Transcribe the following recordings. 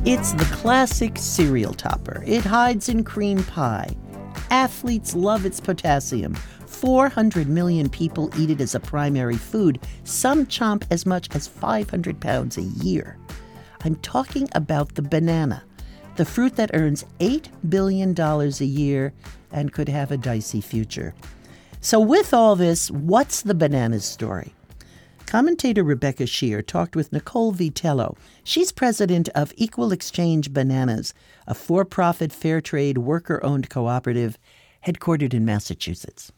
It's the classic cereal topper. It hides in cream pie. Athletes love its potassium. 400 million people eat it as a primary food. Some chomp as much as 500 pounds a year. I'm talking about the banana, the fruit that earns $8 billion a year and could have a dicey future. So with all this, what's the banana's story? Commentator Rebecca Shear talked with Nicole Vitello. She's president of Equal Exchange Bananas, a for-profit fair trade worker-owned cooperative headquartered in Massachusetts.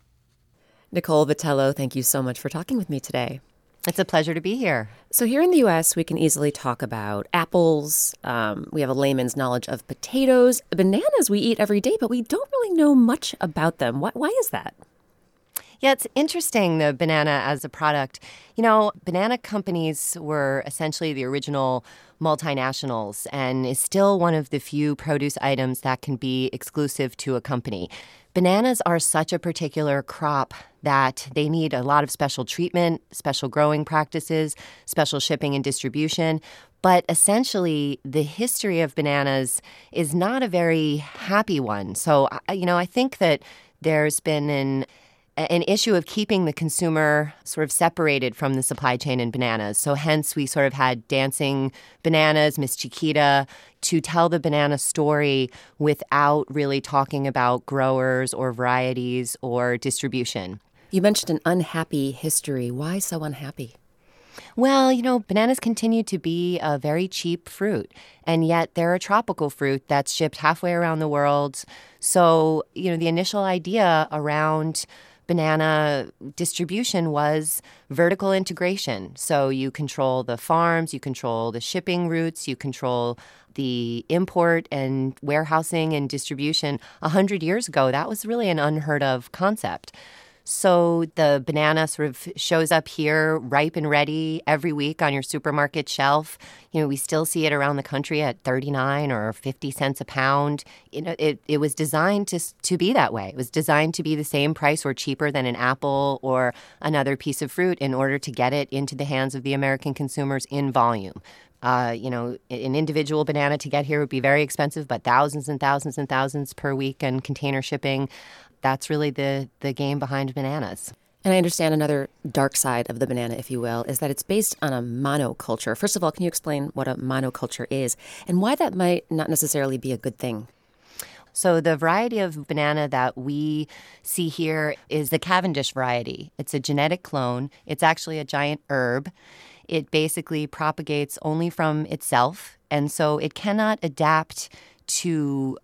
Nicole Vitello, thank you so much for talking with me today. It's a pleasure to be here. So here in the U.S., we can easily talk about apples. We have a layman's knowledge of potatoes. Bananas we eat every day, but we don't really know much about them. Why is that? Yeah, it's interesting, the banana as a product. You know, banana companies were essentially the original multinationals and is still one of the few produce items that can be exclusive to a company. Bananas are such a particular crop that they need a lot of special treatment, special growing practices, special shipping and distribution. But essentially, the history of bananas is not a very happy one. So, I think that there's been an issue of keeping the consumer sort of separated from the supply chain in bananas. So hence we sort of had Dancing Bananas, Miss Chiquita, to tell the banana story without really talking about growers or varieties or distribution. You mentioned an unhappy history. Why so unhappy? Well, bananas continue to be a very cheap fruit, and yet they're a tropical fruit that's shipped halfway around the world. So, the initial idea around banana distribution was vertical integration. So you control the farms, you control the shipping routes, you control the import and warehousing and distribution. 100 years ago, that was really an unheard of concept. So the banana sort of shows up here ripe and ready every week on your supermarket shelf. We still see it around the country at 39 or 50 cents a pound. It was designed to be that way. It was designed to be the same price or cheaper than an apple or another piece of fruit in order to get it into the hands of the American consumers in volume. An individual banana to get here would be very expensive, but thousands and thousands and thousands per week and container shipping. That's really the game behind bananas. And I understand another dark side of the banana, if you will, is that it's based on a monoculture. First of all, can you explain what a monoculture is and why that might not necessarily be a good thing? So the variety of banana that we see here is the Cavendish variety. It's a genetic clone. It's actually a giant herb. It basically propagates only from itself, and so it cannot adapt to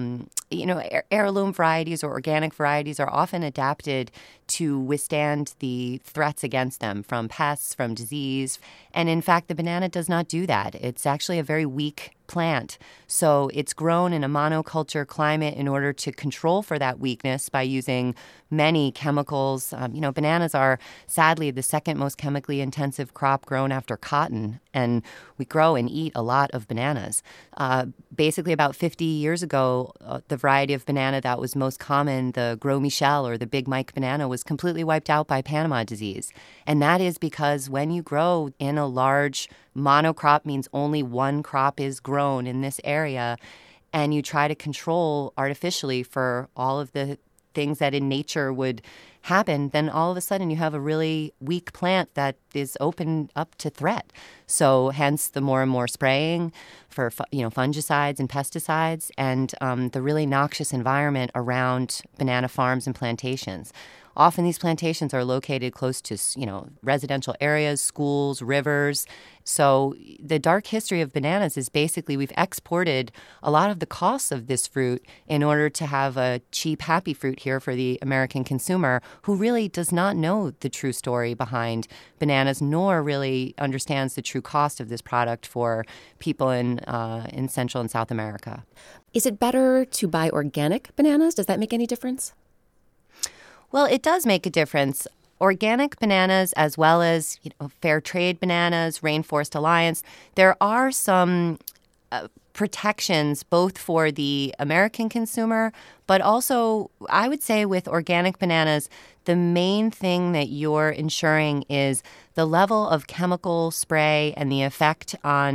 heirloom varieties or organic varieties are often adapted to withstand the threats against them from pests, from disease. And in fact, the banana does not do that. It's actually a very weak plant. So it's grown in a monoculture climate in order to control for that weakness by using many chemicals. Bananas are sadly the second most chemically intensive crop grown after cotton. And we grow and eat a lot of bananas. Basically, about 50 years ago, the variety of banana that was most common, the Gros Michel or the Big Mike banana, was completely wiped out by Panama disease. And that is because when you grow in a large monocrop, means only one crop is grown in this area, and you try to control artificially for all of the things that in nature would happen, then all of a sudden you have a really weak plant that is open up to threat. So hence the more and more spraying for fungicides and pesticides, and the really noxious environment around banana farms and plantations. Often these plantations are located close to, residential areas, schools, rivers. So the dark history of bananas is basically we've exported a lot of the costs of this fruit in order to have a cheap, happy fruit here for the American consumer who really does not know the true story behind bananas, nor really understands the true cost of this product for people in Central and South America. Is it better to buy organic bananas? Does that make any difference? Well, it does make a difference. Organic bananas, as well as fair trade bananas, Rainforest Alliance, there are some protections both for the American consumer, but also I would say with organic bananas, the main thing that you're ensuring is the level of chemical spray and the effect on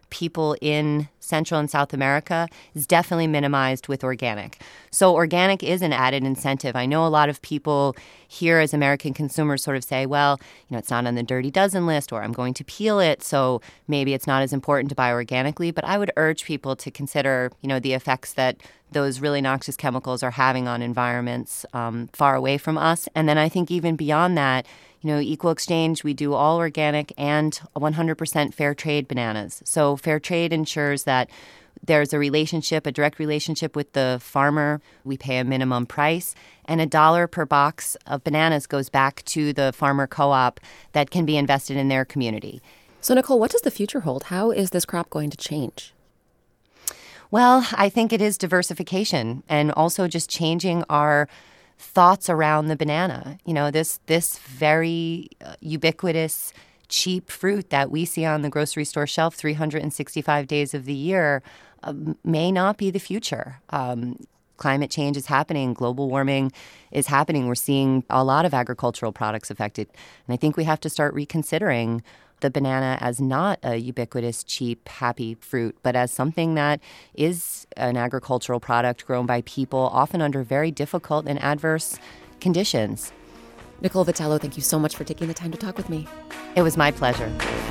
people in Central and South America is definitely minimized with organic. So organic is an added incentive. I know a lot of people here as American consumers sort of say, well, it's not on the dirty dozen list, or I'm going to peel it, so maybe it's not as important to buy organically. But I would urge people to consider, the effects that those really noxious chemicals are having on environments far away from us. And then I think even beyond that, Equal Exchange, we do all organic and 100% fair trade bananas. So fair trade ensures that there's a direct relationship with the farmer. We pay a minimum price, and $1 per box of bananas goes back to the farmer co-op that can be invested in their community. So, Nicole, what does the future hold? How is this crop going to change? Well, I think it is diversification and also just changing our thoughts around the banana. This very ubiquitous, cheap fruit that we see on the grocery store shelf 365 days of the year may not be the future. Climate change is happening. Global warming is happening. We're seeing a lot of agricultural products affected. And I think we have to start reconsidering the banana as not a ubiquitous, cheap, happy fruit, but as something that is an agricultural product grown by people, often under very difficult and adverse conditions. Nicole Vitello, thank you so much for taking the time to talk with me. It was my pleasure.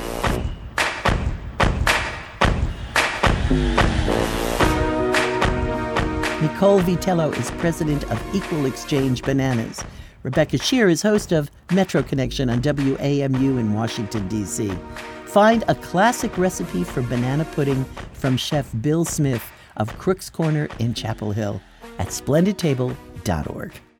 Nicole Vitello is president of Equal Exchange Bananas. Rebecca Sheir is host of Metro Connection on WAMU in Washington, D.C. Find a classic recipe for banana pudding from Chef Bill Smith of Crook's Corner in Chapel Hill at splendidtable.org.